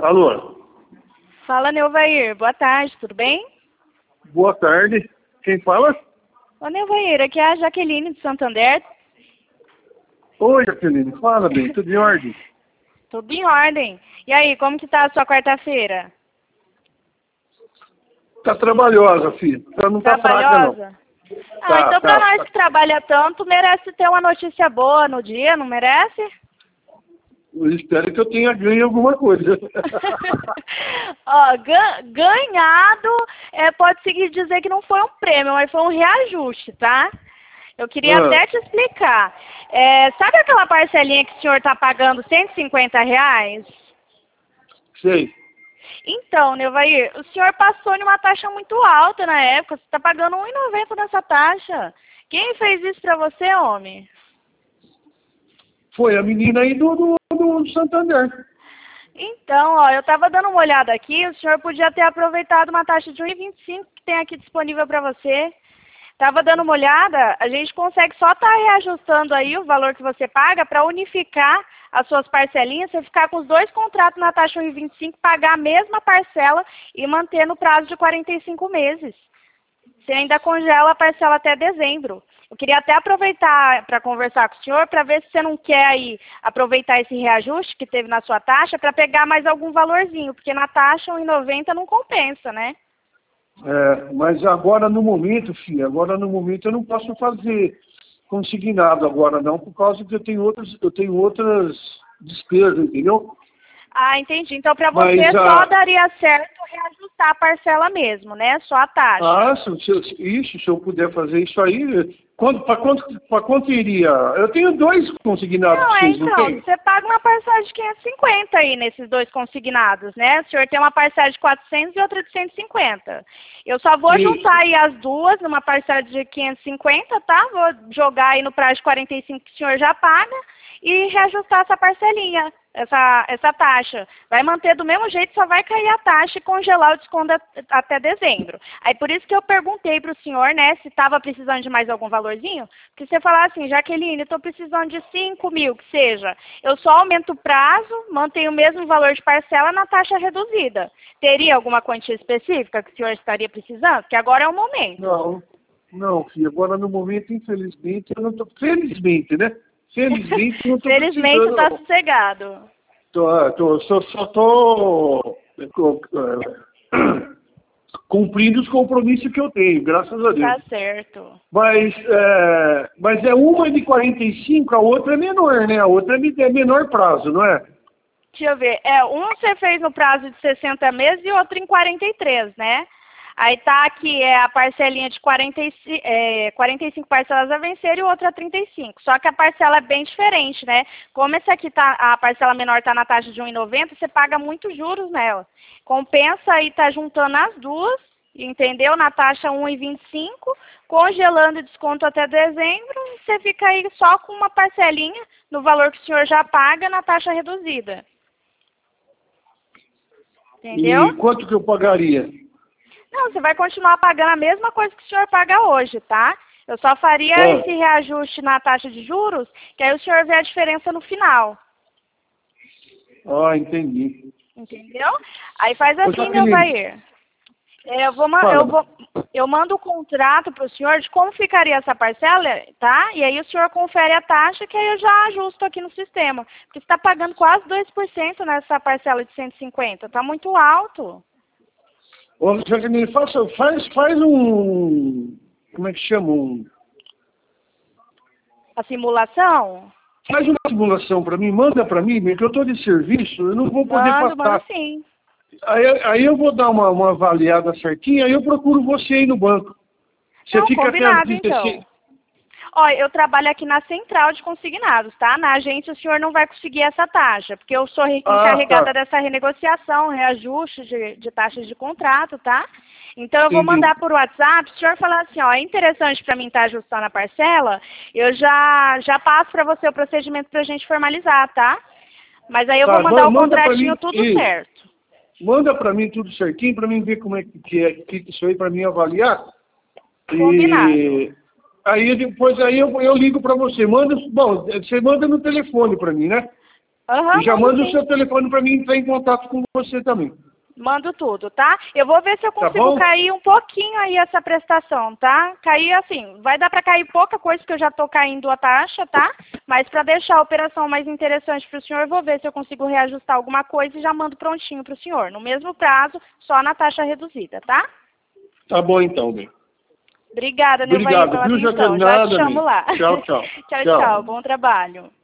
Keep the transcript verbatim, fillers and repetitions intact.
Alô? Fala, Neuvair. Boa tarde, tudo bem? Boa tarde. Quem fala? Ô, Neuvair, aqui é a Jaqueline de Santander. Oi, Jaqueline. Fala bem, tudo em ordem? Tudo em ordem. E aí, como que tá a sua quarta-feira? Tá trabalhosa, filho. Ela não tá fraca, não. Trabalhosa? Ah, Tá, então pra tá, nós tá. que trabalha tanto, merece ter uma notícia boa no dia, não merece? Eu espero que eu tenha ganho alguma coisa. Ó, ga- ganhado, é, pode seguir dizer que não foi um prêmio, mas foi um reajuste, tá? Eu queria Ah, até te explicar. É, sabe aquela parcelinha que o senhor está pagando cento e cinquenta reais? sei. Então, Neuvair, o senhor passou em uma taxa muito alta na época. Você está pagando um real e noventa nessa taxa. Quem fez isso para você, homem? Foi a menina aí do, do, do Santander. Então, ó, eu estava dando uma olhada aqui. O senhor podia ter aproveitado uma taxa de um real e vinte e cinco que tem aqui disponível para você. Estava dando uma olhada, a gente consegue só estar reajustando aí o valor que você paga para unificar as suas parcelinhas, você ficar com os dois contratos na taxa um real e vinte e cinco, pagar a mesma parcela e manter no prazo de quarenta e cinco meses. Você ainda congela a parcela até dezembro. Eu queria até aproveitar para conversar com o senhor para ver se você não quer aí aproveitar esse reajuste que teve na sua taxa para pegar mais algum valorzinho, porque na taxa um real e noventa não compensa, né? É, mas agora no momento, filha, agora no momento eu não posso fazer consignado agora não, por causa que eu tenho outras, eu tenho outras despesas, entendeu? Ah, entendi. Então, para Mas você, a... só daria certo reajustar a parcela mesmo, né? Só a taxa. Ah, se, se, isso, se eu puder fazer isso aí, para quanto, para quanto iria? Eu tenho dois consignados, Não, é vocês não então, tem? você paga uma parcela de quinhentos e cinquenta aí nesses dois consignados, né? O senhor tem uma parcela de quatrocentos e outra de cento e cinquenta. Eu só vou Isso. juntar aí as duas numa parcela de quinhentos e cinquenta, tá? Vou jogar aí no prazo de quarenta e cinco que o senhor já paga e reajustar essa parcelinha, essa, essa taxa. Vai manter do mesmo jeito, só vai cair a taxa e congelar o desconto até dezembro. Aí por isso que eu perguntei para o senhor, né, se estava precisando de mais algum valorzinho, porque você falar assim, Jaqueline, estou precisando de cinco mil, que seja, eu só aumento o prazo, mantenho o mesmo valor de parcela na taxa reduzida. Teria alguma quantia específica que o senhor estaria precisando? Porque agora é o momento. Não, não, filha, agora no momento, infelizmente, eu não estou... Felizmente, né? Felizmente, eu não estou Felizmente precisando. está Não. sossegado. Tô, tô, só estou cumprindo os compromissos que eu tenho, graças a Deus. Tá certo. Mas é, mas é uma de quarenta e cinco, a outra é menor, né? A outra é menor prazo, não é? Deixa eu ver. É, um você fez no prazo de sessenta meses e outro em quarenta e três, né? Aí tá aqui é a parcelinha de quarenta e cinco, é, quarenta e cinco parcelas a vencer e o outro a trinta e cinco. Só que a parcela é bem diferente, né? Como esse aqui tá, a parcela menor está na taxa de um real e noventa, você paga muitos juros nela. Compensa aí tá juntando as duas, entendeu? Na taxa um real e vinte e cinco, congelando o desconto até dezembro, e você fica aí só com uma parcelinha no valor que o senhor já paga na taxa reduzida. Entendeu? E quanto que eu pagaria? Não, você vai continuar pagando a mesma coisa que o senhor paga hoje, tá? Eu só faria Ah. esse reajuste na taxa de juros, que aí o senhor vê a diferença no final. Ah, entendi. Entendeu? Aí faz Ô, assim, Jaqueline. Neuvair. Eu, vou, ma- Fala. eu, vou, eu mando o contrato para o senhor de como ficaria essa parcela, tá? E aí o senhor confere a taxa, que aí eu já ajusto aqui no sistema. Porque você está pagando quase dois por cento nessa parcela de cento e cinquenta. Tá muito alto. Ô, Jaqueline, faça, faz, faz um... Como é que chama? Um, A simulação? faz uma simulação para mim, manda para mim, porque eu estou de serviço, eu não vou poder Mando, passar. mando sim. Aí, aí eu vou dar uma, uma avaliada certinha, aí eu procuro você aí no banco. Você Não, fica até as combinado, trinta e cinco. então. Olha, eu trabalho aqui na central de consignados, tá? Na agência o senhor não vai conseguir essa taxa, porque eu sou re- Ah, encarregada tá. dessa renegociação, reajuste de, de taxas de contrato, tá? Então eu vou Entendi. mandar por WhatsApp, se o senhor falar assim, ó, é interessante para mim estar ajustando a parcela, eu já, já passo para você o procedimento para a gente formalizar, tá? Mas aí eu Tá, vou mandar o manda pra contratinho mim, tudo isso. certo. Manda para mim tudo certinho, para mim ver como é que é que isso aí, para mim avaliar. Combinado. E aí depois aí eu, eu ligo para você. Manda, bom, você manda no telefone para mim, né? Uhum, e já manda sim. o seu telefone para mim entrar em contato com você também. Mando tudo, tá? Eu vou ver se eu consigo Tá cair um pouquinho aí essa prestação, tá? Cair assim, vai dar para cair pouca coisa, porque eu já tô caindo a taxa, tá? Mas para deixar a operação mais interessante para o senhor, eu vou ver se eu consigo reajustar alguma coisa e já mando prontinho para o senhor. No mesmo prazo, só na taxa reduzida, tá? Tá bom então, bem. Obrigada, Nilvair, Obrigado, pela viu, atenção. Já Jacqueline? te chamo bem. lá. Tchau, tchau. Tchau, tchau. Bom trabalho.